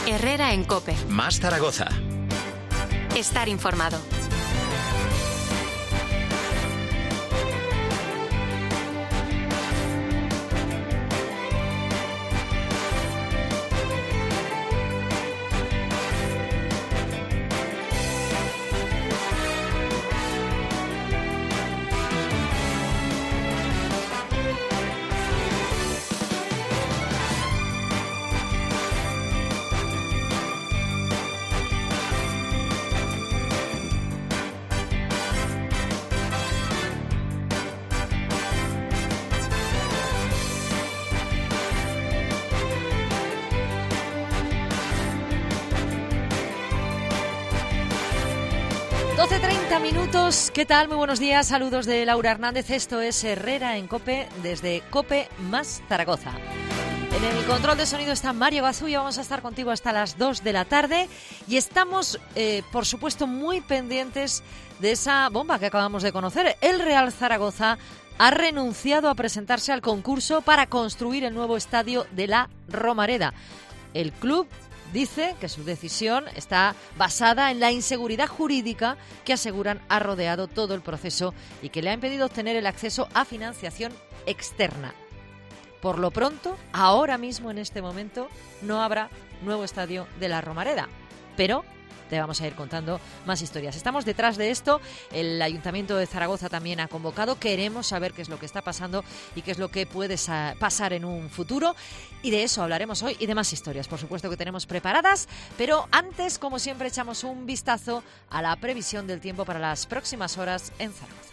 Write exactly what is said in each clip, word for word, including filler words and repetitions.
Herrera en COPE. Más Zaragoza. Estar informado. doce treinta minutos, ¿qué tal? Muy buenos días, saludos de Laura Hernández. Esto es Herrera en COPE, desde COPE más Zaragoza. En el control de sonido está Mario Gazulla, vamos a estar contigo hasta las dos de la tarde y estamos, eh, por supuesto, muy pendientes de esa bomba que acabamos de conocer. El Real Zaragoza ha renunciado a presentarse al concurso para construir el nuevo estadio de la Romareda. El club dice que su decisión está basada en la inseguridad jurídica que aseguran ha rodeado todo el proceso y que le ha impedido obtener el acceso a financiación externa. Por lo pronto, ahora mismo, en este momento, no habrá nuevo estadio de la Romareda, pero te vamos a ir contando más historias. Estamos detrás de esto, el Ayuntamiento de Zaragoza también ha convocado, queremos saber qué es lo que está pasando y qué es lo que puede pasar en un futuro, y de eso hablaremos hoy y de más historias, por supuesto, que tenemos preparadas, pero antes, como siempre, echamos un vistazo a la previsión del tiempo para las próximas horas en Zaragoza.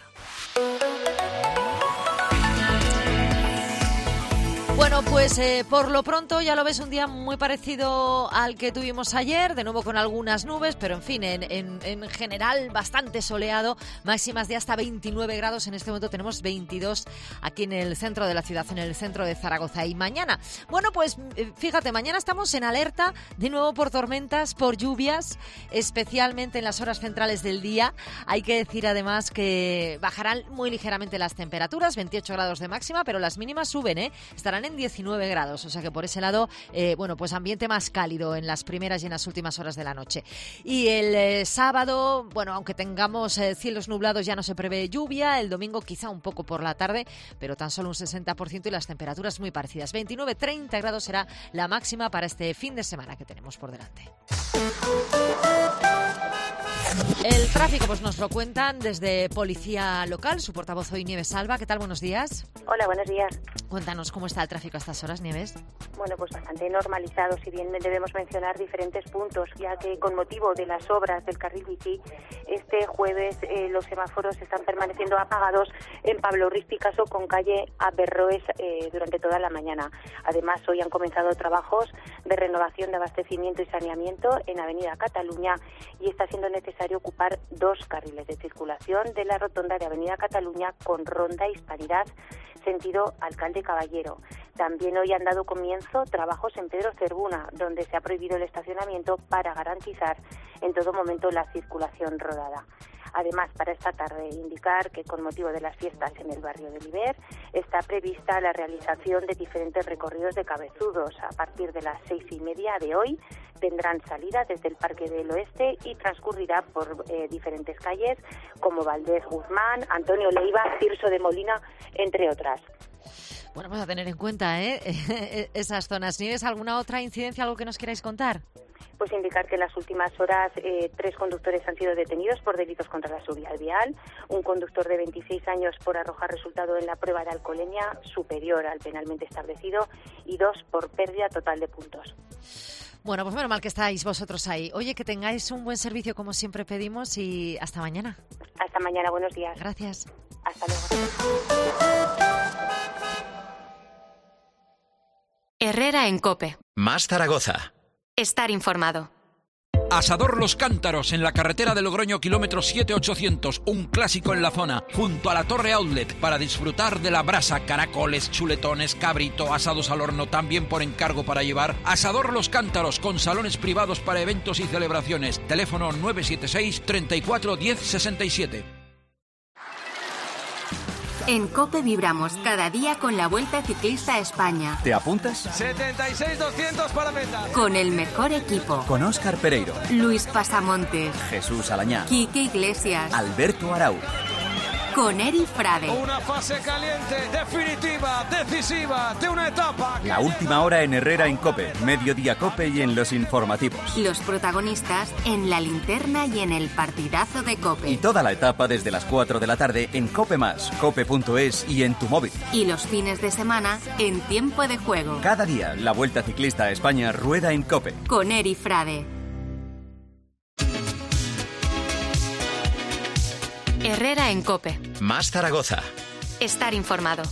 Bueno, pues eh, por lo pronto ya lo ves, un día muy parecido al que tuvimos ayer, de nuevo con algunas nubes, pero en fin, en, en, en general bastante soleado, máximas de hasta veintinueve grados, en este momento tenemos veintidós aquí en el centro de la ciudad, en el centro de Zaragoza. Y mañana, bueno, pues fíjate, mañana estamos en alerta de nuevo por tormentas, por lluvias, especialmente en las horas centrales del día. Hay que decir además que bajarán muy ligeramente las temperaturas, veintiocho grados de máxima, pero las mínimas suben, ¿eh? Estarán en diecinueve grados, o sea que por ese lado, eh, bueno, pues ambiente más cálido en las primeras y en las últimas horas de la noche. Y el eh, sábado, bueno, aunque tengamos eh, cielos nublados, ya no se prevé lluvia. El domingo quizá un poco por la tarde, pero tan solo un sesenta por ciento y las temperaturas muy parecidas. veintinueve treinta grados será la máxima para este fin de semana que tenemos por delante. El tráfico pues nos lo cuentan desde Policía Local, su portavoz hoy, Nieves Alba. ¿Qué tal? Buenos días. Hola, buenos días. Cuéntanos, ¿cómo está el tráfico a estas horas, Nieves? Bueno, pues bastante normalizado, si bien debemos mencionar diferentes puntos, ya que con motivo de las obras del carril bici, este jueves eh, los semáforos están permaneciendo apagados en Pablo Ruiz Picasso con calle Averroes eh, durante toda la mañana. Además, hoy han comenzado trabajos de renovación de abastecimiento y saneamiento en Avenida Cataluña y está siendo necesario ocupar dos carriles de circulación de la rotonda de Avenida Cataluña con Ronda Hispanidad, sentido Alcalde Caballero. También hoy han dado comienzo trabajos en Pedro Cervuna, donde se ha prohibido el estacionamiento para garantizar en todo momento la circulación rodada. Además, para esta tarde, indicar que con motivo de las fiestas en el barrio de Liber está prevista la realización de diferentes recorridos de cabezudos. A partir de las seis y media de hoy tendrán salida desde el Parque del Oeste y transcurrirá por eh, diferentes calles como Valdés Guzmán, Antonio Leiva, Tirso de Molina, entre otras. Bueno, pues a tener en cuenta, ¿eh? esas zonas. ¿Nieves, alguna otra incidencia, algo que nos queráis contar? Pues indicar que en las últimas horas eh, tres conductores han sido detenidos por delitos contra la seguridad vial, un conductor de veintiséis años por arrojar resultado en la prueba de alcoholemia superior al penalmente establecido y dos por pérdida total de puntos. Bueno, pues menos mal que estáis vosotros ahí. Oye, que tengáis un buen servicio como siempre pedimos y hasta mañana. Hasta mañana, buenos días. Gracias. Hasta luego. Herrera en COPE. Más Zaragoza. Estar informado. Asador Los Cántaros, en la carretera de Logroño, kilómetro siete ochocientos, un clásico en la zona, junto a la Torre Outlet, para disfrutar de la brasa, caracoles, chuletones, cabrito, asados al horno, también por encargo para llevar. Asador Los Cántaros, con salones privados para eventos y celebraciones. Teléfono nueve siete seis, treinta y cuatro, diez sesenta y siete. En COPE vibramos cada día con la Vuelta Ciclista a España. ¿Te apuntas? setenta y seis doscientos para meta. Con el mejor equipo. Con Óscar Pereiro, Luis Pasamontes, Jesús Alañá, Quique Iglesias, Alberto Arau. Con Eri Frade. Una fase caliente, definitiva, decisiva, de una etapa. La última hora en Herrera en COPE, Mediodía COPE y en los informativos. Los protagonistas en La Linterna y en el partidazo de COPE. Y toda la etapa desde las cuatro de la tarde en COPE más, cope punto es y en tu móvil. Y los fines de semana en Tiempo de Juego. Cada día la Vuelta Ciclista a España rueda en COPE. Con Eri Frade. Herrera en COPE. Más Zaragoza. Estar informado.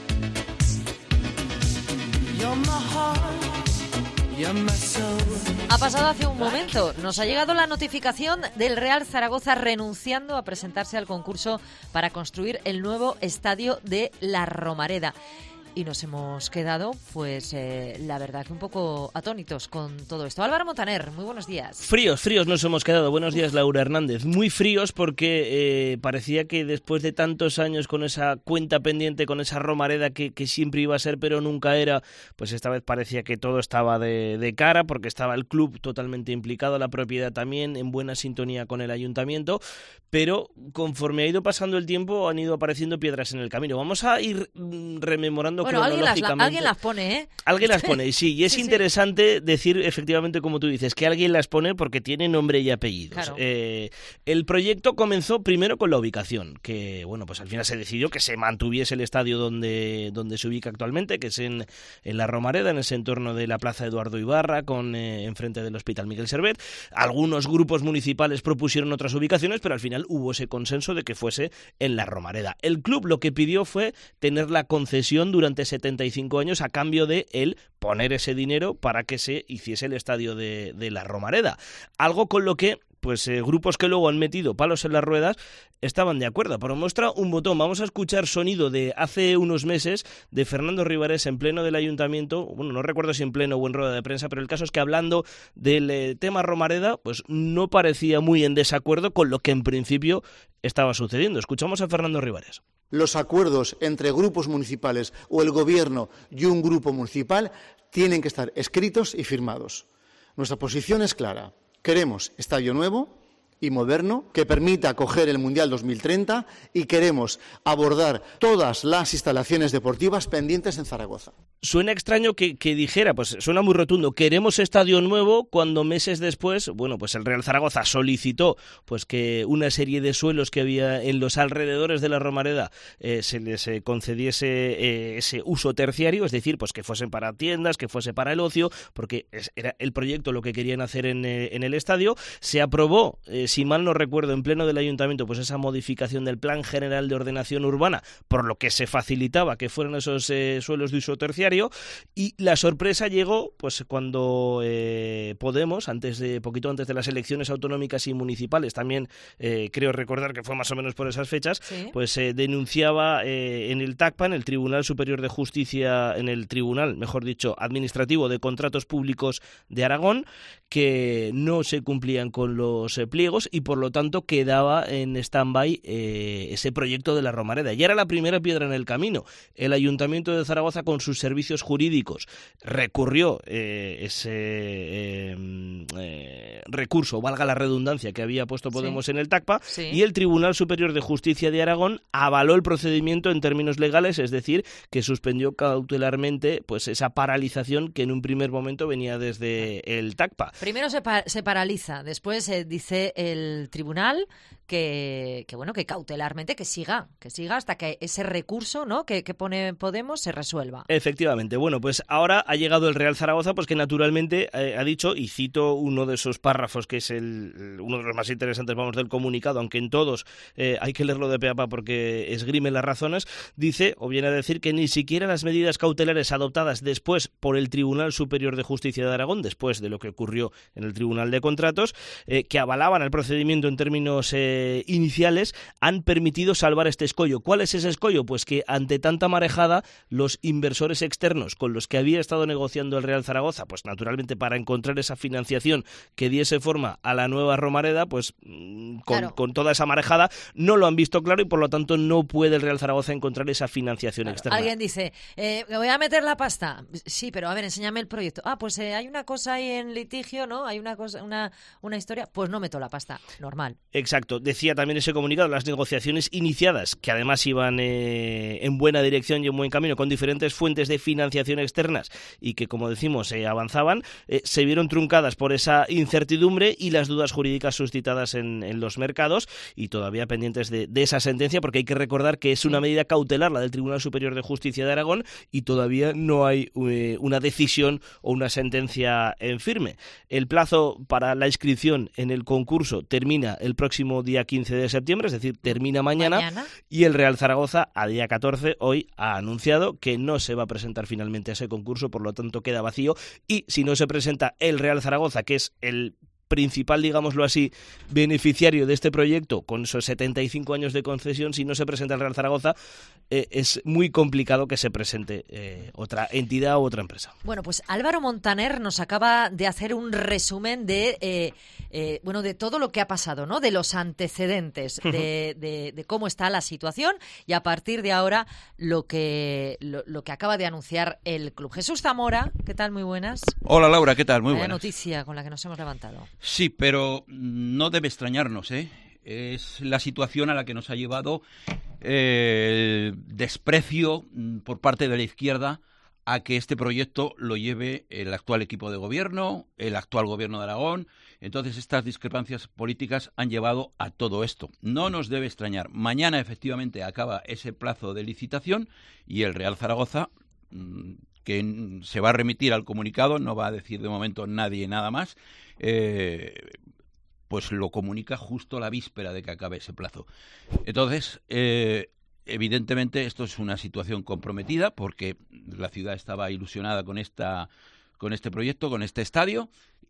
Ha pasado hace un momento. Nos ha llegado la notificación del Real Zaragoza renunciando a presentarse al concurso para construir el nuevo estadio de La Romareda. Y nos hemos quedado, pues, eh, la verdad que un poco atónitos con todo esto. Álvaro Montaner, muy buenos días. Fríos, fríos nos hemos quedado. Buenos días, Laura Hernández. Muy fríos porque eh, parecía que después de tantos años con esa cuenta pendiente, con esa Romareda que, que siempre iba a ser pero nunca era, pues esta vez parecía que todo estaba de, de cara porque estaba el club totalmente implicado, la propiedad también, en buena sintonía con el ayuntamiento, pero conforme ha ido pasando el tiempo han ido apareciendo piedras en el camino. Vamos a ir rememorando. Bueno, alguien las, alguien las pone, ¿eh? Alguien las pone, sí, y es sí, interesante sí. decir efectivamente, como tú dices, que alguien las pone porque tiene nombre y apellidos. Claro. Eh, el proyecto comenzó primero con la ubicación, que bueno, pues al final se decidió que se mantuviese el estadio donde, donde se ubica actualmente, que es en, en La Romareda, en ese entorno de la Plaza Eduardo Ibarra, con eh, enfrente del Hospital Miguel Servet. Algunos grupos municipales propusieron otras ubicaciones, pero al final hubo ese consenso de que fuese en La Romareda. El club lo que pidió fue tener la concesión durante setenta y cinco años a cambio de él poner ese dinero para que se hiciese el estadio de, de La Romareda. Algo con lo que pues eh, grupos que luego han metido palos en las ruedas estaban de acuerdo. Pero muestra un botón. Vamos a escuchar sonido de hace unos meses de Fernando Ribarés en pleno del ayuntamiento. Bueno, no recuerdo si en pleno o en rueda de prensa, pero el caso es que hablando del eh, tema Romareda, pues no parecía muy en desacuerdo con lo que en principio estaba sucediendo. Escuchamos a Fernando Ribarés. Los acuerdos entre grupos municipales o el gobierno y un grupo municipal tienen que estar escritos y firmados. Nuestra posición es clara. Queremos estadio nuevo y moderno que permita acoger el Mundial dos mil treinta y queremos abordar todas las instalaciones deportivas pendientes en Zaragoza. Suena extraño que, que dijera, pues suena muy rotundo, queremos estadio nuevo, cuando meses después, bueno, pues el Real Zaragoza solicitó pues que una serie de suelos que había en los alrededores de La Romareda eh, se les eh, concediese eh, ese uso terciario, es decir, pues que fuesen para tiendas, que fuese para el ocio, porque es, era el proyecto lo que querían hacer en, eh, en el estadio. Se aprobó, eh, si mal no recuerdo, en pleno del ayuntamiento, pues esa modificación del Plan General de Ordenación Urbana, por lo que se facilitaba que fueran esos eh, suelos de uso terciario. Y la sorpresa llegó pues cuando eh, Podemos, antes de poquito antes de las elecciones autonómicas y municipales, también eh, creo recordar que fue más o menos por esas fechas, ¿sí? pues eh, denunciaba eh, en el TACPA, en el Tribunal Superior de Justicia, en el Tribunal, mejor dicho, Administrativo de Contratos Públicos de Aragón, que no se cumplían con los eh, pliegos y por lo tanto quedaba en stand-by eh, ese proyecto de La Romareda. Y era la primera piedra en el camino. El Ayuntamiento de Zaragoza, con sus servicios jurídicos, recurrió eh, ese eh, eh, recurso, valga la redundancia, que había puesto Podemos sí. en el TACPA, sí. y el Tribunal Superior de Justicia de Aragón avaló el procedimiento en términos legales, es decir, que suspendió cautelarmente pues esa paralización que en un primer momento venía desde el TACPA. Primero se, pa- se paraliza, después eh, dice el tribunal que, que bueno, que cautelarmente que siga, que siga hasta que ese recurso, ¿no?, que, que pone Podemos se resuelva. Efectivamente. Bueno, pues ahora ha llegado el Real Zaragoza, pues que naturalmente eh, ha dicho, y cito uno de esos párrafos que es el uno de los más interesantes, vamos, del comunicado, aunque en todos eh, hay que leerlo de pe a pa porque esgrime las razones, dice, o viene a decir, que ni siquiera las medidas cautelares adoptadas después por el Tribunal Superior de Justicia de Aragón, después de lo que ocurrió en el Tribunal de Contratos, eh, que avalaban el procedimiento en términos eh, eh, iniciales han permitido salvar este escollo. ¿Cuál es ese escollo? Pues que ante tanta marejada, los inversores externos con los que había estado negociando el Real Zaragoza, pues naturalmente para encontrar esa financiación que diese forma a la nueva Romareda, pues con, claro. con toda esa marejada, no lo han visto claro y por lo tanto no puede el Real Zaragoza encontrar esa financiación claro. externa. Alguien dice, eh, me voy a meter la pasta. Sí, pero a ver, enséñame el proyecto. Ah, pues eh, hay una cosa ahí en litigio, ¿no? Hay una cosa, una, una historia, pues no meto la pasta. Normal. Exacto. Decía también ese comunicado, las negociaciones iniciadas, que además iban eh, en buena dirección y en buen camino, con diferentes fuentes de financiación externas y que, como decimos, eh, avanzaban, eh, se vieron truncadas por esa incertidumbre y las dudas jurídicas suscitadas en, en los mercados y todavía pendientes de, de esa sentencia, porque hay que recordar que es una medida cautelar, la del Tribunal Superior de Justicia de Aragón, y todavía no hay eh, una decisión o una sentencia en firme. El plazo para la inscripción en el concurso termina el próximo día quince de septiembre, es decir, termina mañana, mañana, y el Real Zaragoza a día catorce hoy ha anunciado que no se va a presentar finalmente a ese concurso, por lo tanto queda vacío, y si no se presenta el Real Zaragoza, que es el principal, digámoslo así, beneficiario de este proyecto, con esos setenta y cinco años de concesión, si no se presenta el Real Zaragoza, eh, es muy complicado que se presente eh, otra entidad u otra empresa. Bueno, pues Álvaro Montaner nos acaba de hacer un resumen de eh, eh, bueno, de todo lo que ha pasado, ¿no? De los antecedentes, de, de, de cómo está la situación y a partir de ahora lo que lo, lo que acaba de anunciar el club. Jesús Zamora, ¿qué tal? Muy buenas. Hola Laura, ¿qué tal? Muy Vaya buenas. Noticia con la que nos hemos levantado. Sí, pero no debe extrañarnos, ¿eh? Es la situación a la que nos ha llevado eh, el desprecio por parte de la izquierda a que este proyecto lo lleve el actual equipo de gobierno, el actual gobierno de Aragón. Entonces, estas discrepancias políticas han llevado a todo esto. No nos debe extrañar. Mañana, efectivamente, acaba ese plazo de licitación y el Real Zaragoza, que se va a remitir al comunicado, no va a decir de momento nadie nada más, eh, pues lo comunica justo la víspera de que acabe ese plazo. Entonces, eh, evidentemente esto es una situación comprometida porque la ciudad estaba ilusionada con esta con este proyecto, con este estadio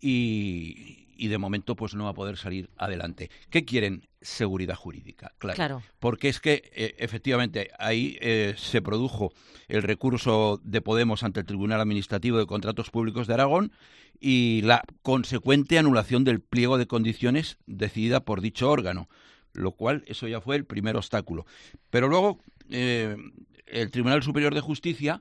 y, y de momento pues no va a poder salir adelante. ¿Qué quieren? Seguridad jurídica, claro. claro. Porque es que eh, efectivamente ahí eh, se produjo el recurso de Podemos ante el Tribunal Administrativo de Contratos Públicos de Aragón y la consecuente anulación del pliego de condiciones decidida por dicho órgano, lo cual eso ya fue el primer obstáculo. Pero luego eh, el Tribunal Superior de Justicia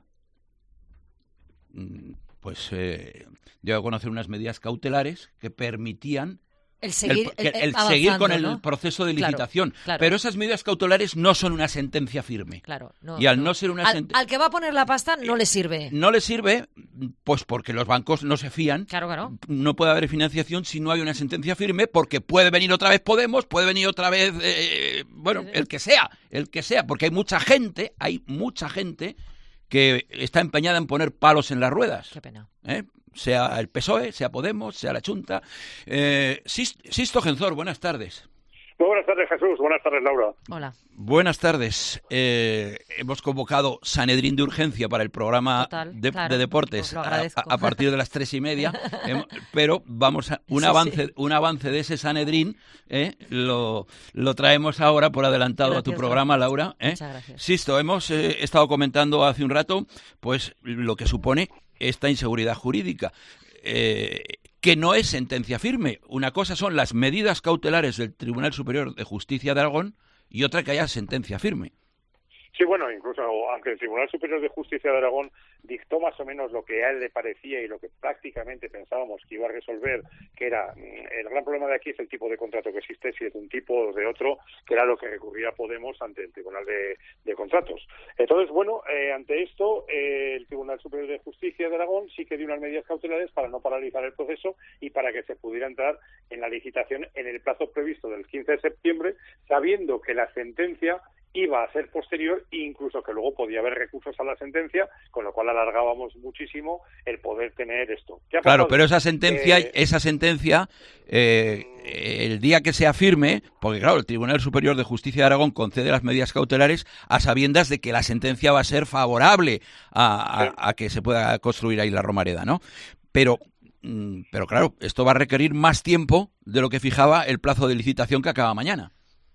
pues eh, dio a conocer unas medidas cautelares que permitían el seguir, el, el, el avanzando, seguir con el ¿no? proceso de licitación. Claro, claro. Pero esas medidas cautelares no son una sentencia firme. Claro, no, y al no, no ser una al, sentencia... al que va a poner la pasta no le sirve. No le sirve, pues porque los bancos no se fían. Claro, claro. No puede haber financiación si no hay una sentencia firme, porque puede venir otra vez Podemos, puede venir otra vez, eh, bueno, sí, sí. el que sea, el que sea, porque hay mucha gente, hay mucha gente que está empeñada en poner palos en las ruedas. Qué pena. ¿Eh? Sea el P S O E, sea Podemos, sea la Junta. Eh, Sisto Genzor, buenas tardes. Muy buenas tardes, Jesús. Buenas tardes, Laura. Hola. Buenas tardes. Eh, hemos convocado Sanedrín de urgencia para el programa Total, de, claro, de deportes a, a partir de las tres y media, eh, pero vamos a un sí, avance, sí. un avance de ese Sanedrín eh, lo, lo traemos ahora por adelantado gracias, a tu programa, Laura. Eh. Muchas gracias. Sisto, hemos eh, estado comentando hace un rato, pues lo que supone esta inseguridad jurídica. Eh, que no es sentencia firme. Una cosa son las medidas cautelares del Tribunal Superior de Justicia de Aragón y otra que haya sentencia firme. Sí, bueno, incluso aunque el Tribunal Superior de Justicia de Aragón dictó más o menos lo que a él le parecía y lo que prácticamente pensábamos que iba a resolver, que era, el gran problema de aquí es el tipo de contrato que existe, si es de un tipo o de otro, que era lo que recurría Podemos ante el Tribunal de, de Contratos. Entonces, bueno, eh, ante esto, eh, el Tribunal Superior de Justicia de Aragón sí que dio unas medidas cautelares para no paralizar el proceso y para que se pudiera entrar en la licitación en el plazo previsto del quince de septiembre, sabiendo que la sentencia iba a ser posterior e incluso que luego podía haber recursos a la sentencia, con lo cual alargábamos muchísimo el poder tener esto. Claro, pero esa sentencia, eh, esa sentencia, eh, el día que sea firme, porque claro, el Tribunal Superior de Justicia de Aragón concede las medidas cautelares a sabiendas de que la sentencia va a ser favorable a, a, sí. a que se pueda construir ahí la Romareda, ¿no? Pero, pero claro, esto va a requerir más tiempo de lo que fijaba el plazo de licitación que acaba mañana.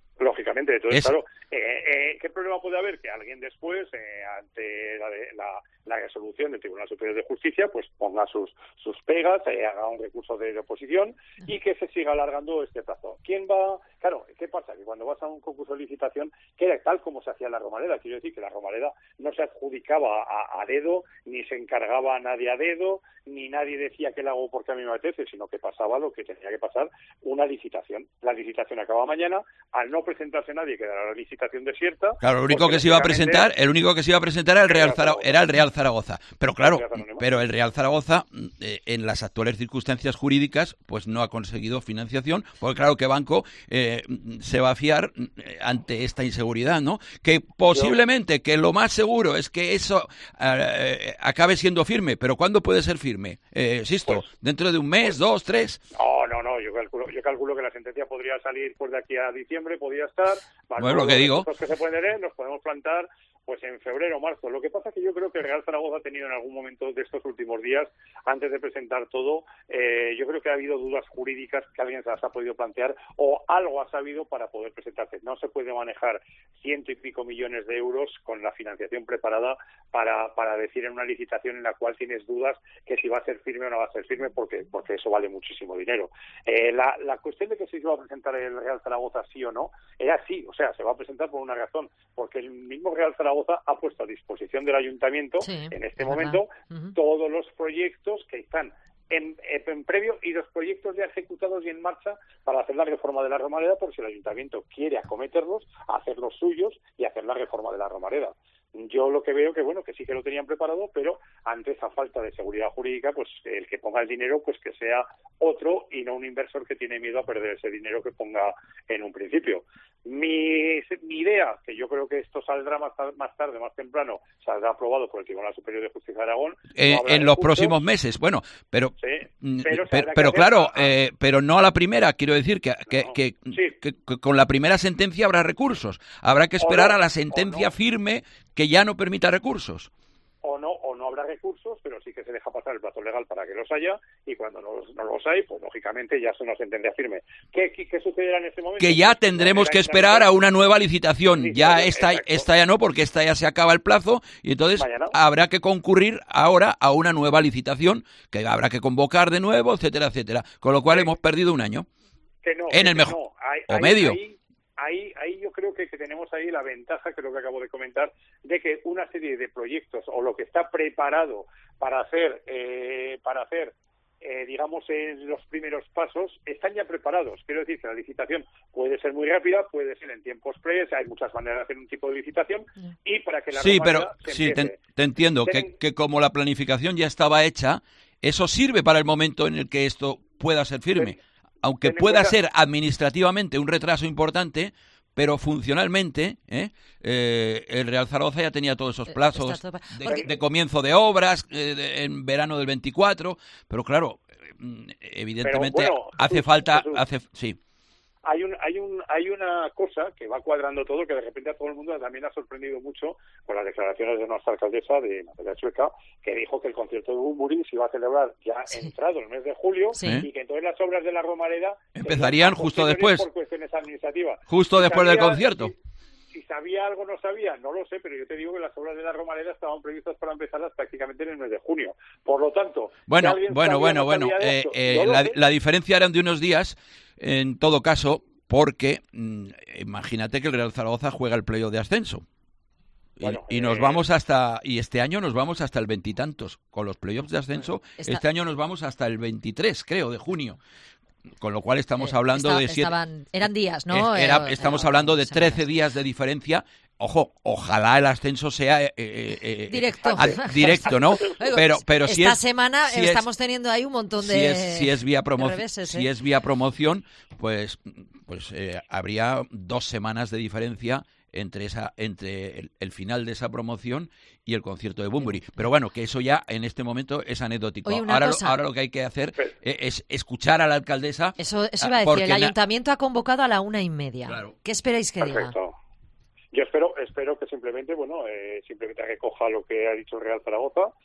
Efectivamente. Entonces, Es... claro, eh, eh, ¿qué problema puede haber? Que alguien después, eh, ante la, de, la, la resolución del Tribunal Superior de Justicia, pues ponga sus, sus pegas, eh, haga un recurso de oposición y que se siga alargando este plazo. ¿Quién va? Claro, ¿qué pasa? Que cuando vas a un concurso de licitación, que era tal como se hacía en la Romareda, quiero decir que la Romareda no se adjudicaba a, a dedo, ni se encargaba a nadie a dedo, ni nadie decía que la hago porque a mí me apetece, sino que pasaba lo que tenía que pasar, una licitación. La licitación acaba mañana, al no presentarse nadie quedará la licitación desierta. Claro, lo único que se iba a presentar, el único que se iba a presentar era el Real Zaragoza, era el Real Zaragoza. Pero claro, pero el Real Zaragoza eh, en las actuales circunstancias jurídicas pues no ha conseguido financiación, porque claro que Banco eh, se va a fiar ante esta inseguridad, ¿no? Que posiblemente, que lo más seguro es que eso eh, acabe siendo firme, pero ¿cuándo puede ser firme? Eh, Sisto, pues, ¿dentro de un mes, pues, dos, tres? No, no, no, yo calculo, yo calculo que la sentencia podría salir pues de aquí a diciembre, podría estar. Bueno, lo que digo. Los que se pueden leer, nos podemos plantar pues en febrero o marzo. Lo que pasa es que yo creo que el Real Zaragoza ha tenido en algún momento de estos últimos días, antes de presentar todo, eh, yo creo que ha habido dudas jurídicas que alguien se las ha podido plantear o algo ha sabido para poder presentarse. No se puede manejar ciento y pico millones de euros con la financiación preparada para, para decir en una licitación en la cual tienes dudas que si va a ser firme o no va a ser firme, porque, porque eso vale muchísimo dinero. Eh, la, la cuestión de que si se va a presentar el Real Zaragoza sí o no, era así, o sea, se va a presentar por una razón, porque el mismo Real Zaragoza ha puesto a disposición del ayuntamiento sí, en este momento uh-huh. todos los proyectos que están en, en previo y los proyectos ya ejecutados y en marcha para hacer la reforma de la Romareda, por si el ayuntamiento quiere acometerlos, hacer los suyos y hacer la reforma de la Romareda. Yo lo que veo que bueno que sí que lo tenían preparado, pero ante esa falta de seguridad jurídica, pues el que ponga el dinero, pues que sea otro y no un inversor que tiene miedo a perder ese dinero que ponga en un principio. Mi, mi idea, que yo creo que esto saldrá más, más tarde, más temprano, saldrá aprobado por el Tribunal Superior de Justicia de Aragón. Eh, no en los puntos. próximos meses, bueno, pero sí, pero, pero, pero claro, a... eh, pero no a la primera, quiero decir que, que, no, que, sí. que, que con la primera sentencia habrá recursos. Habrá que esperar no, a la sentencia no. firme que ya no permita recursos. O no, o no habrá recursos, pero sí que se deja pasar el plazo legal para que los haya, y cuando no los, no los hay, pues lógicamente ya es una sentencia firme. ¿Qué, qué, qué sucederá en este momento? Que ya tendremos que esperar a una nueva licitación. Sí, ya esta, esta ya no, porque esta ya se acaba el plazo, y entonces Mañana. habrá que concurrir ahora a una nueva licitación, que habrá que convocar de nuevo, etcétera, etcétera. Con lo cual sí. hemos perdido un año. Que no, en el mejor. No. Hay, o hay, medio. Hay, Ahí, ahí yo creo que, que tenemos ahí la ventaja, que es lo que acabo de comentar, de que una serie de proyectos o lo que está preparado para hacer, eh, para hacer, eh, digamos, en los primeros pasos, están ya preparados. Quiero decir que la licitación puede ser muy rápida, puede ser en tiempos previos, hay muchas maneras de hacer un tipo de licitación y para que la sí, pero sí, te, te entiendo Ten... que, que como la planificación ya estaba hecha, eso sirve para el momento en el que esto pueda ser firme. Ten... Aunque pueda ser administrativamente un retraso importante, pero funcionalmente ¿eh? Eh, el Real Zaragoza ya tenía todos esos plazos de, de comienzo de obras eh, de, en verano del veinticuatro, pero claro, evidentemente pero bueno, hace Jesús, falta... Jesús. hace sí. Hay un, hay un, hay una cosa que va cuadrando todo, que de repente a todo el mundo también ha sorprendido mucho con las declaraciones de nuestra alcaldesa de Natalia Chueca, que dijo que el concierto de Bunbury se iba a celebrar ya sí. entrado el mes de julio sí. y que entonces las obras de la Romareda empezarían justo después, por cuestiones administrativas. Justo si después sabía, del concierto. Si, si sabía algo no sabía, no lo sé, pero yo te digo que las obras de la Romareda estaban previstas para empezarlas prácticamente en el mes de junio. Por lo tanto, bueno, si bueno, bueno, bueno, eh, esto, eh, la, la diferencia eran de unos días. En todo caso, porque mmm, imagínate que el Real Zaragoza juega el playoff de ascenso. Bueno, y, y nos eh... vamos hasta, y este año nos vamos hasta el veintitantos. Con los playoffs de ascenso, Está... este año nos vamos hasta el veintitrés, creo, de junio. Con lo cual estamos hablando Está, de siete... Estaban, eran días, ¿no? Era, estamos era, hablando de trece días de diferencia. Ojo, ojalá el ascenso sea eh, eh, directo, a, directo, ¿no? Pero, pero esta si es, semana si estamos es, teniendo ahí un montón de si es, si es vía promoción, reveses, si ¿eh? es vía promoción, pues, pues eh, habría dos semanas de diferencia entre esa, entre el, el final de esa promoción y el concierto de Bunbury. Pero bueno, que eso ya en este momento es anecdótico. Oye, ahora, cosa, lo, ahora lo que hay que hacer es escuchar a la alcaldesa. Eso, eso iba a decir, el ayuntamiento ha convocado a la una y media. Claro. ¿Qué esperáis que Perfecto. diga? Yo espero, espero que simplemente, bueno, eh, simplemente recoja lo que ha dicho el Real Zaragoza,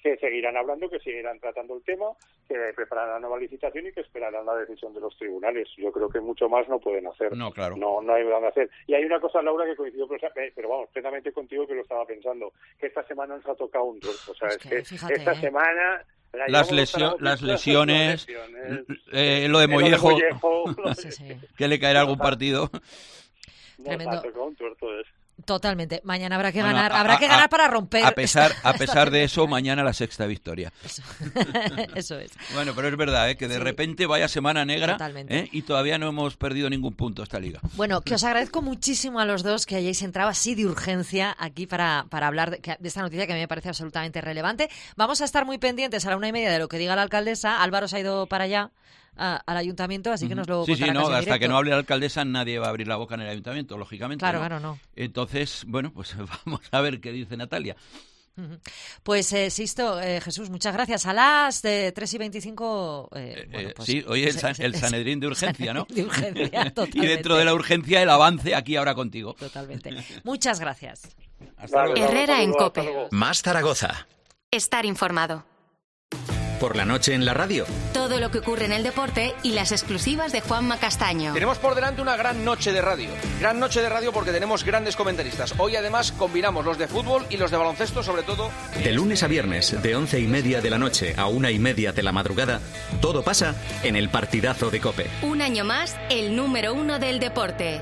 que seguirán hablando, que seguirán tratando el tema, que prepararán la nueva licitación y que esperarán la decisión de los tribunales. Yo creo que mucho más no pueden hacer. No, claro. No, no hay nada que hacer. Y hay una cosa, Laura, que coincido, pero vamos, plenamente contigo, que lo estaba pensando, que esta semana nos ha tocado un trozo. O sea, es, es que fíjate, esta eh. semana... Las, lesio las lesiones, eh, lo de Mollejo, lo de Mollejo sí, sí. que le caerá algún partido. Tremendo. Un tuerto es. Totalmente. Mañana habrá que bueno, ganar, a, habrá a, que ganar a, para romper. A pesar, esta, a pesar de eso, mañana la sexta victoria. Eso, eso es. Bueno, pero es verdad, ¿eh? que de sí. repente vaya semana negra ¿eh? y todavía no hemos perdido ningún punto esta liga. Bueno, que os agradezco muchísimo a los dos que hayáis entrado así de urgencia aquí para, para hablar de, de esta noticia que a mí me parece absolutamente relevante. Vamos a estar muy pendientes a la una y media de lo que diga la alcaldesa. Álvaro se ha ido para allá. A, al ayuntamiento, así que nos lo sí, sí, no, hasta directo. que no hable la alcaldesa nadie va a abrir la boca en el ayuntamiento, lógicamente. Claro, ¿no? claro, no. Entonces, bueno, pues vamos a ver qué dice Natalia. Pues, eh, Sisto, eh, Jesús, muchas gracias. A las eh, tres y veinticinco... Eh, bueno, pues, sí, hoy el, san, el Sanedrín de urgencia, ¿no? De urgencia, totalmente. Y dentro de la urgencia, el avance aquí ahora contigo. Totalmente. Muchas gracias. Hasta luego. Herrera en COPE. Más Zaragoza. Estar informado. Por la noche en la radio. Todo lo que ocurre en el deporte y las exclusivas de Juanma Castaño. Tenemos por delante una gran noche de radio. Gran noche de radio porque tenemos grandes comentaristas. Hoy además combinamos los de fútbol y los de baloncesto, sobre todo. De lunes a viernes, de once y media de la noche a una y media de la madrugada, todo pasa en el partidazo de COPE. Un año más, el número uno del deporte.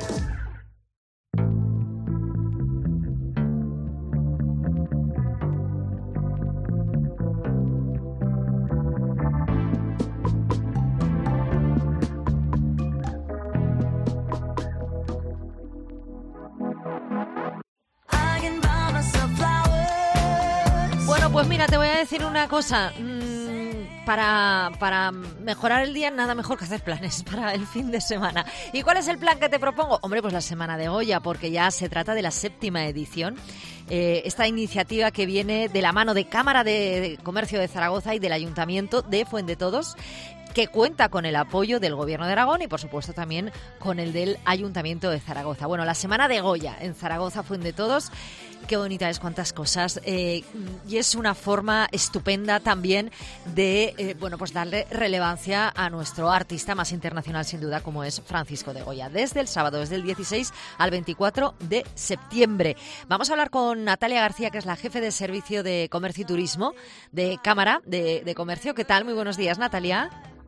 Pues mira, te voy a decir una cosa. Mm, para, para mejorar el día, nada mejor que hacer planes para el fin de semana. ¿Y cuál es el plan que te propongo? Hombre, pues la Semana de Goya, porque ya se trata de la séptima edición. Eh, esta iniciativa que viene de la mano de Cámara de Comercio de Zaragoza y del Ayuntamiento de Fuendetodos, que cuenta con el apoyo del Gobierno de Aragón y, por supuesto, también con el del Ayuntamiento de Zaragoza. Bueno, la Semana de Goya en Zaragoza, Fuendetodos, qué bonita es, cuántas cosas. Eh, y es una forma estupenda también de, eh, bueno, pues darle relevancia a nuestro artista más internacional, sin duda, como es Francisco de Goya. Desde el sábado, desde el dieciséis al veinticuatro de septiembre. Vamos a hablar con Natalia García, que es la jefe de Servicio de Comercio y Turismo de Cámara de, de Comercio. ¿Qué tal? Muy buenos días, Natalia.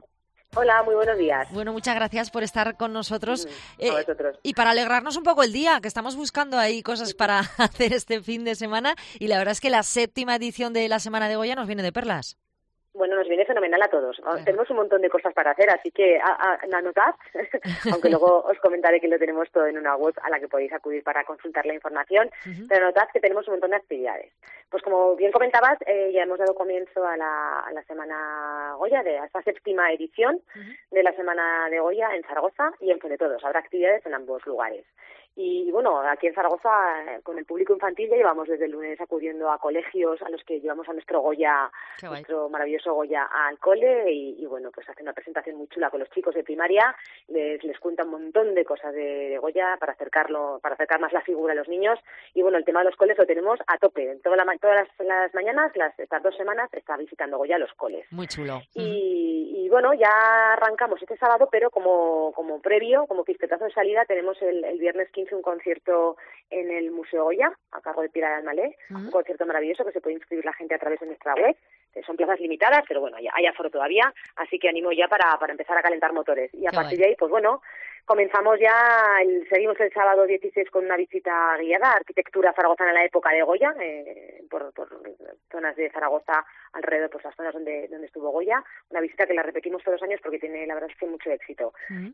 Hola, muy buenos días. Bueno, muchas gracias por estar con nosotros. Mm, a vosotros. Eh, y para alegrarnos un poco el día, que estamos buscando ahí cosas para hacer este fin de semana. Y la verdad es que la séptima edición de la Semana de Goya nos viene de perlas. Bueno, nos viene fenomenal a todos. Claro. Tenemos un montón de cosas para hacer, así que a, a, anotad, aunque luego os comentaré que lo tenemos todo en una web a la que podéis acudir para consultar la información, uh-huh. pero anotad que tenemos un montón de actividades. Pues como bien comentabas, eh, ya hemos dado comienzo a la, a la Semana Goya, de a esta séptima edición uh-huh. de la Semana de Goya en Zaragoza y en Fuendetodos. Habrá actividades en ambos lugares. Y bueno, aquí en Zaragoza, con el público infantil, ya llevamos desde el lunes acudiendo a colegios a los que llevamos a nuestro Goya, nuestro maravilloso Goya al cole, y, y bueno, pues hace una presentación muy chula con los chicos de primaria, les, les cuenta un montón de cosas de, de Goya para acercarlo, para acercar más la figura a los niños. Y bueno, el tema de los coles lo tenemos a tope. Toda la, todas las, las mañanas, las, estas dos semanas, está visitando Goya los coles. Muy chulo. Y, y bueno, ya arrancamos este sábado, pero como, como previo, como pistoletazo de salida, tenemos el, el viernes quince un concierto en el Museo Goya, a cargo de Pilar Almalé, uh-huh. un concierto maravilloso que se puede inscribir la gente a través de nuestra web. Son plazas limitadas, pero bueno, ya hay aforo todavía, así que animo ya para, para empezar a calentar motores. Y a Qué partir guay. de ahí, pues bueno, comenzamos ya, el, seguimos el sábado dieciséis con una visita guiada a arquitectura zaragozana en la época de Goya, eh, por, por zonas de Zaragoza alrededor, pues las zonas donde, donde estuvo Goya, una visita que la repetimos todos los años porque tiene, la verdad es que mucho éxito. Uh-huh.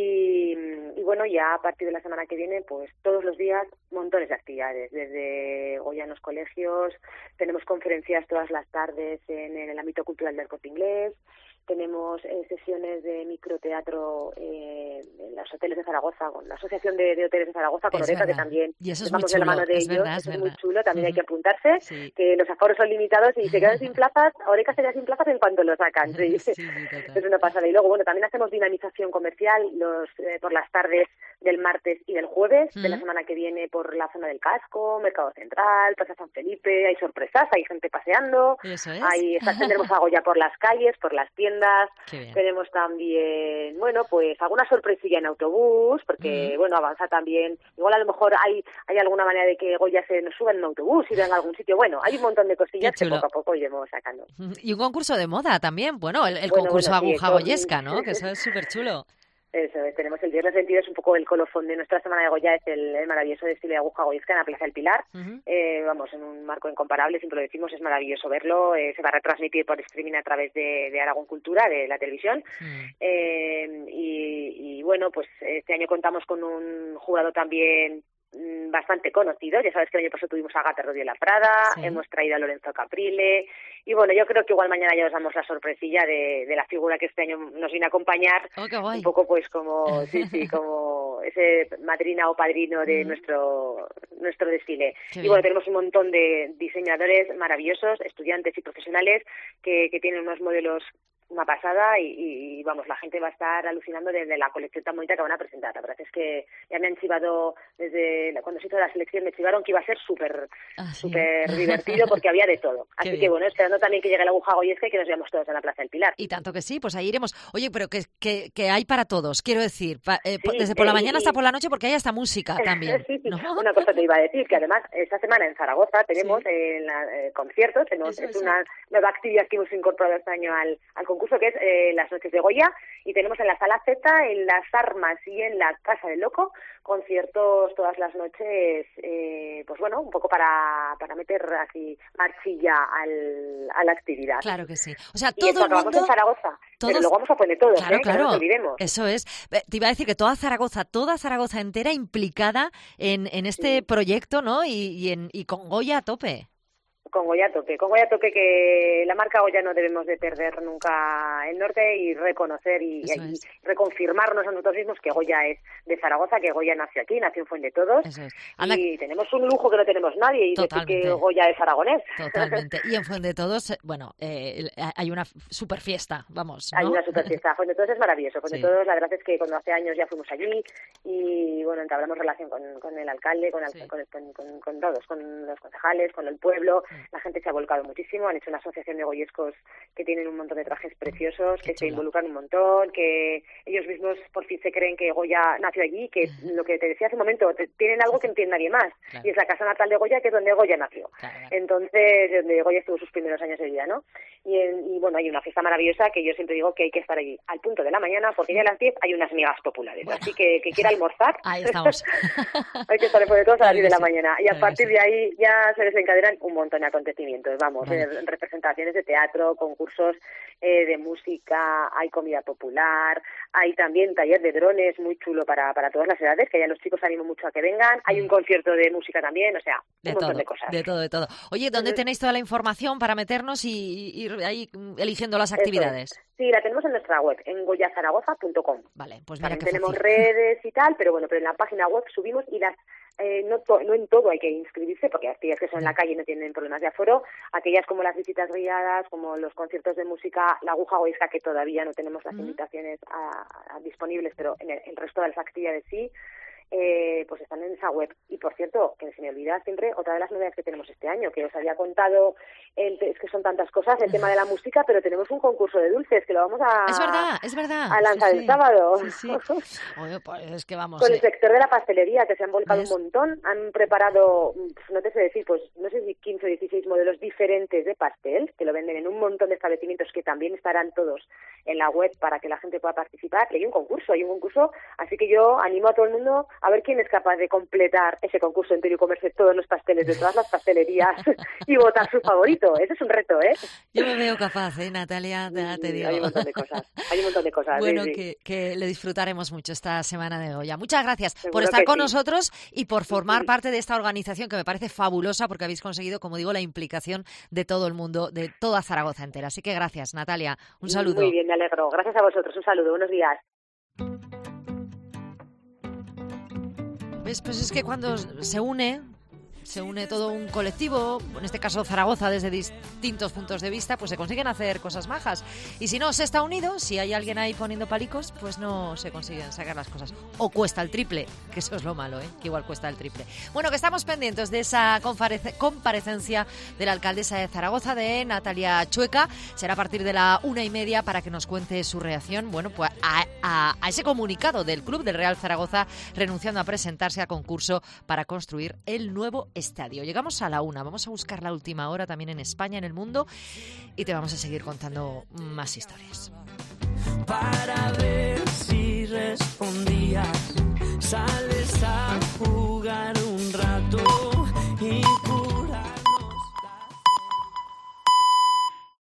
Y, y bueno, ya a partir de la semana que viene, pues todos los días montones de actividades, desde Goya en los colegios, tenemos conferencias todas las tardes en, en el ámbito cultural del Corte Inglés, tenemos eh, sesiones de microteatro eh, en los hoteles de Zaragoza, con la Asociación de, de Hoteles de Zaragoza, con Oreca, que también vamos de la mano de es ellos, verdad, es, eso es verdad. muy chulo, también uh-huh. hay que apuntarse, sí. que los aforos son limitados y se quedan sin plazas, Oreca se queda sin plazas en cuanto lo sacan, sí, sí, sí, es una pasada. Y luego, bueno, también hacemos dinamización comercial los eh, por las tardes del martes y del jueves, uh-huh. de la semana que viene por la zona del Casco, Mercado Central, Plaza San Felipe, hay sorpresas, hay gente paseando, eso es. hay, está, tendremos a Goya por las calles, por las tiendas, tenemos también, bueno, pues alguna sorpresilla en autobús, porque, uh-huh. bueno, avanza también, igual a lo mejor hay hay alguna manera de que Goya se nos suba en un autobús y venga a algún sitio, bueno, hay un montón de cosillas que poco a poco iremos sacando. Y un concurso de moda también, bueno, el, el bueno, concurso bueno, Aguja sí, Goyesca, ¿no? Que eso es súper chulo. Eso, tenemos el viernes veintidós, un poco el colofón de nuestra Semana de Goya, es el, el maravilloso desfile de Aguja Goyesca en la Plaza del Pilar. Uh-huh. Eh, vamos, en un marco incomparable, siempre lo decimos, es maravilloso verlo. Eh, se va a retransmitir por streaming a través de, de Aragón Cultura, de la televisión. Uh-huh. Eh, y, y bueno, pues este año contamos con un jurado también bastante conocido. Ya sabes que el año pasado tuvimos a Gata Rodríguez La Prada, sí. hemos traído a Lorenzo Caprile, y bueno, yo creo que igual mañana ya os damos la sorpresilla de, de la figura que este año nos viene a acompañar, oh, qué guay. Un poco pues como, sí, sí, como ese madrina o padrino de mm. nuestro nuestro desfile. Qué y bien. Bueno, tenemos un montón de diseñadores maravillosos, estudiantes y profesionales que, que tienen unos modelos una pasada y, y, y vamos, la gente va a estar alucinando desde la colección tan bonita que van a presentar. La verdad es que ya me han chivado desde la, cuando se hizo la selección, me chivaron que iba a ser súper ah, súper sí. divertido porque había de todo. Así Qué que bien. Bueno, esperando también que llegue la Aguja Goyesca y que nos veamos todos en la Plaza del Pilar. Y tanto que sí, pues ahí iremos. Oye, pero que, que, que hay para todos, quiero decir, pa, eh, sí, desde por la eh, mañana y... hasta por la noche porque hay hasta música también. sí, sí. ¿No? Una cosa te iba a decir, que además esta semana en Zaragoza tenemos sí. eh, la, eh, conciertos, tenemos, eso, es eso. Una nueva actividad que hemos incorporado este año al, al concurso, que es eh, las noches de Goya, y tenemos en la Sala Z, en las Armas y en la Casa del Loco conciertos todas las noches, eh, pues bueno, un poco para, para meter así marchilla al, a la actividad. Claro que sí. O sea, y todo eso, el mundo... acabamos en Zaragoza, todos... pero luego vamos a poner todos, claro, ¿eh? Claro, que no nos olvidemos. Eso es. Te iba a decir que toda Zaragoza, toda Zaragoza entera implicada en, en este sí. proyecto, ¿no? Y, y, en, y con Goya a tope. Con Goya a tope, con Goya a tope, que la marca Goya no debemos de perder nunca el norte y reconocer y, y reconfirmarnos a nosotros mismos que Goya es de Zaragoza, que Goya nació aquí, nació en Fuendetodos, es. y tenemos un lujo que no tenemos nadie, y Totalmente. decir que Goya es aragonés. Totalmente, y en Fuendetodos, bueno, eh, hay una super fiesta, vamos, ¿no? Hay una super fiesta, Fuendetodos es maravilloso, Fuendetodos sí. la verdad es que cuando hace años ya fuimos allí, y bueno, entablamos relación con, con el alcalde, con, el, sí. con, con, con, con todos, con los concejales, con el pueblo. La gente se ha volcado muchísimo, han hecho una asociación de goyescos que tienen un montón de trajes preciosos, Qué que chulo. Se involucran un montón, que ellos mismos por fin se creen que Goya nació allí, que uh-huh. lo que te decía hace un momento, te, tienen algo que no tiene nadie más, claro. y es la casa natal de Goya, que es donde Goya nació. Claro, claro. Entonces, donde Goya estuvo sus primeros años de vida, ¿no? Y, en, y bueno, hay una fiesta maravillosa que yo siempre digo que hay que estar allí al punto de la mañana, porque ya a las diez hay unas migas populares, bueno. Así que que quiera almorzar, ahí estamos. hay que estar después de todos a las diez de la mañana, y a partir de ahí ya se desencadenan un montón de acontecimientos, vamos, vale. eh, representaciones de teatro, concursos eh, de música, hay comida popular, hay también taller de drones muy chulo para, para todas las edades, que ya los chicos animo mucho a que vengan, hay un concierto de música también, o sea, de un todo, montón de cosas. De todo, de todo. Oye, ¿dónde Entonces, tenéis toda la información para meternos y ir ahí eligiendo las actividades? Sí, la tenemos en nuestra web, en goya zaragoza punto com. Vale, pues mira También qué tenemos fácil. redes y tal, pero bueno, pero en la página web subimos y las eh, no, to, no en todo hay que inscribirse, porque aquellas que son en la calle no tienen problemas de aforo, aquellas como las visitas guiadas, como los conciertos de música, la Aguja Goyesca, que todavía no tenemos las uh-huh. invitaciones a, a disponibles, pero en el, el resto de las actividades sí. Eh, pues están en esa web. Y por cierto, que se me olvida siempre otra de las novedades que tenemos este año, que os había contado, el, es que son tantas cosas, el tema de la música, pero tenemos un concurso de dulces que lo vamos a, es verdad, es verdad. a lanzar sí, sí. el sábado. Sí, sí. Oye, pues es que vamos, Con eh. el sector de la pastelería, que se han volcado ¿Ves? un montón, han preparado, no te sé decir, pues no sé si quince o dieciséis modelos diferentes de pastel, que lo venden en un montón de establecimientos que también estarán todos en la web para que la gente pueda participar. Y hay un concurso, hay un concurso, así que yo animo a todo el mundo a ver quién es capaz de completar ese concurso entero y comerse todos los pasteles de todas las pastelerías y votar su favorito. Ese es un reto, ¿eh? Yo me veo capaz, ¿eh, Natalia? Ya te digo. Hay un montón de cosas, hay un montón de cosas. Bueno, sí, sí. Que, que le disfrutaremos mucho esta semana de Goya. Muchas gracias Seguro por estar con sí. nosotros y por formar Sí. parte de esta organización que me parece fabulosa porque habéis conseguido, como digo, la implicación de todo el mundo, de toda Zaragoza entera. Así que gracias, Natalia. Un saludo. Muy bien, me alegro. Gracias a vosotros. Un saludo. Buenos días. ¿Ves? Pues es que cuando se une, se une todo un colectivo, en este caso Zaragoza, desde distintos puntos de vista, pues se consiguen hacer cosas majas. Y si no se está unido, si hay alguien ahí poniendo palicos, pues no se consiguen sacar las cosas. O cuesta el triple, que eso es lo malo, ¿eh? Que igual cuesta el triple. Bueno, que estamos pendientes de esa comparece- comparecencia de la alcaldesa de Zaragoza, de Natalia Chueca. Será a partir de la una y media para que nos cuente su reacción, bueno, pues a, a, a ese comunicado del Club del Real Zaragoza renunciando a presentarse al concurso para construir el nuevo estadio. Llegamos a la una, vamos a buscar la última hora también en España, en el mundo, y te vamos a seguir contando más historias. Para ver si respondías, sales a jugar.